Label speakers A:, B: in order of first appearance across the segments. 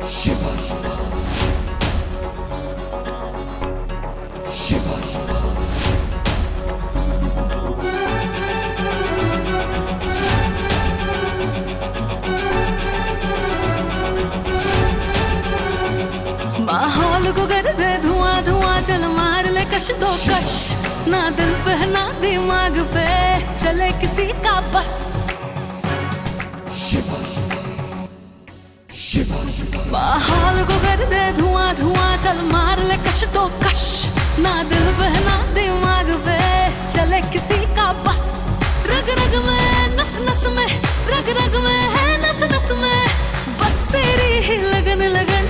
A: Shiva, Shiva,
B: माहौल को कर दे धुआं धुआं, चल मार ले कश दो कश, ना दिल पे ना दिमाग पे चले किसी का बस।
A: Shiva, Shiva,
B: माहौल को कर दे धुआं धुआं, चल मार ले कश दो कश, ना दिल पे ना दिमाग पे चले किसी का बस। रग रग में नस नस में, रग रग में है नस नस में, बस तेरी ही लगन लगन।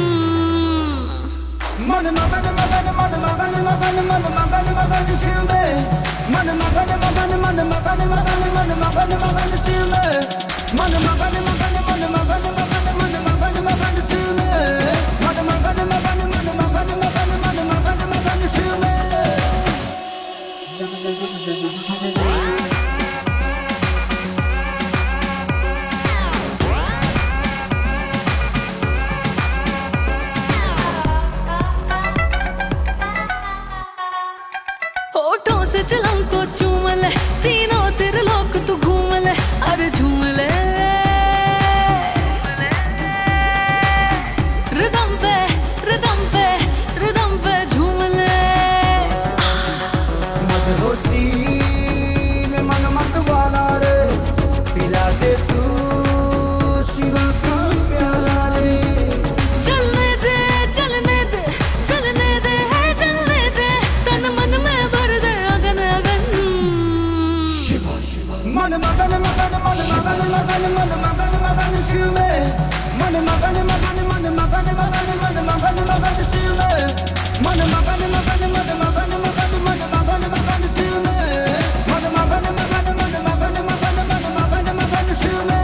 C: मन मगन मगन मन मगन मगन मन मगन मगन शिव में, मन मगन मगन मन मगन मगन मन मगन मगन शिव में, मन मगन मगन मन मगन मगन मन मगन मगन शिव में, मन मगन मगन मन मगन मगन मन मगन मगन शिव में।
B: होठों से चलम को चूम ले, तीनों तेरे लोक तू घूम ले, अरे झूम ले। रिदम पे रिदम पे रिदम पे झूम ले।
C: मदहोशी में मन मत वाला रे, पिला दे तू शिवा का प्यार रे।
B: चलने दे चलने दे चलने दे है चलने दे, तन मन में भर दे अगन अगन।
A: Shiva, Shiva,
C: मन मगन मगन मन मगन मगन मन मगन मगन शिव में, मन मगन मगन मन मगन मगन मन मगन मगन शिव में, मन मगन मगन मन मगन मगन मन मगन मगन शिव में, मन मगन मगन मन मगन मगन मन मगन मगन शिव में।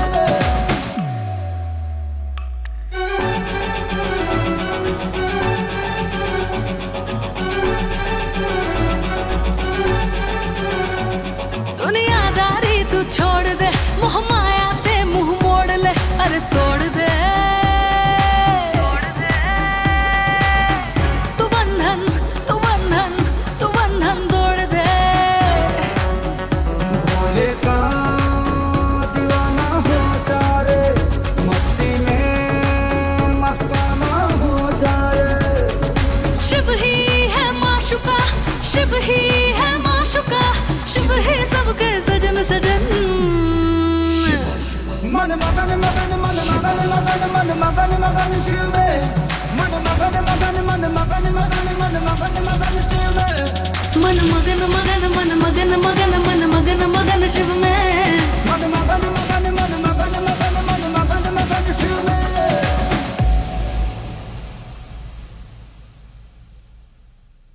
B: दुनियादारी तू छोड़ दे, मोह माया से मुंह मोड़ ले, अरे तोड़ दे। तू बंधन तू बंधन तू बंधन तोड़ दे।
C: भोले का दीवाना हो जा रे, मस्ती में मस्ताना हो जा रे।
B: शिव ही है माशुका, शिव ही है माशुका, शिव ही सबके सजन सजन।
C: मन मगन मगन मन मगन मगन मन मगन मगन शिव में, मन मगन मगन मन मगन मगन मन मगन मगन शिव में,
B: मन मगन मगन मन मगन मगन मन मगन मगन शिव में।